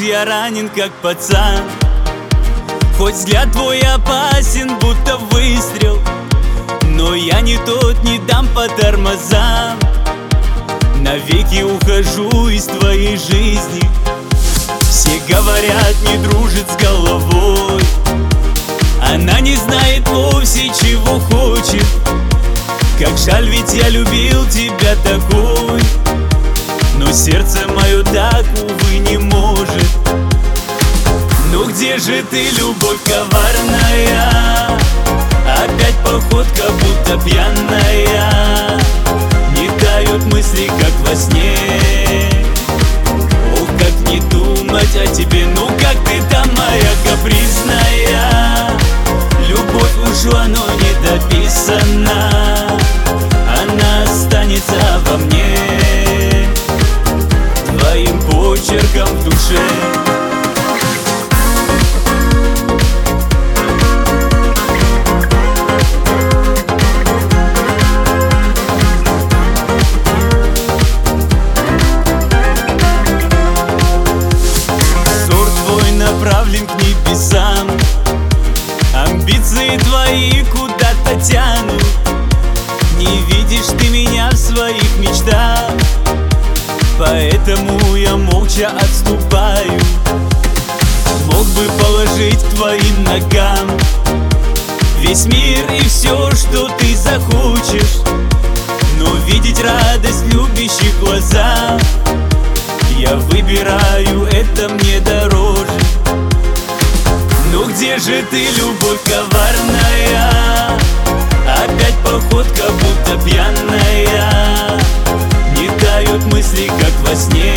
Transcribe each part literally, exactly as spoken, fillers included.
я ранен, как пацан. Хоть взгляд твой опасен, будто выстрел, но я не тот, не дам по тормозам. Навеки ухожу из твоей жизни. Все говорят, не дружит с головой. Она не знает вовсе, чего хочет. Как жаль, ведь я любил тебя такой, но сердце мое так, увы, не может. Ну где же ты, любовь коварная? Опять походка, будто пьяная. Не тают мысли, как во сне. Ох, как не думать о тебе. Ну как ты там, моя капризная? Любовь ушла, но не дописана. Она останется во мне, твоим почерком в душе. Направлен к небесам, амбиции твои куда-то тянут. Не видишь ты меня в своих мечтах, поэтому я молча отступаю. Мог бы положить к твоим ногам весь мир и все, что ты захочешь, но видеть радость в любящих глазах я выбираю, это мне дороже. Ну где же ты, любовь коварная? Опять походка, будто пьяная. Не тают мысли, как во сне.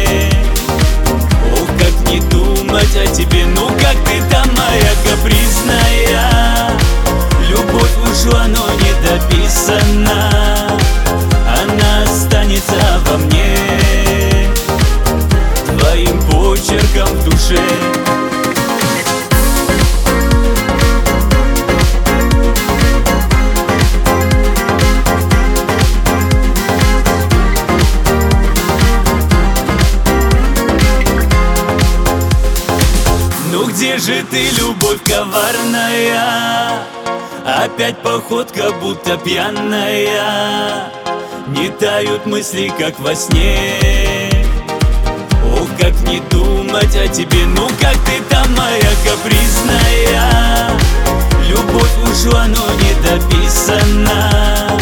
Ох, как не думать о тебе. Ну как ты там, моя капризная? Любовь ушла, но не дописана. Она останется во мне, твоим почерком в душе. Ну где же ты, любовь коварная? Опять походка, будто пьяная. Не тают мысли, как во сне. Ох, как не думать о тебе. Ну как ты там, моя капризная? Любовь ушла, но не дописана.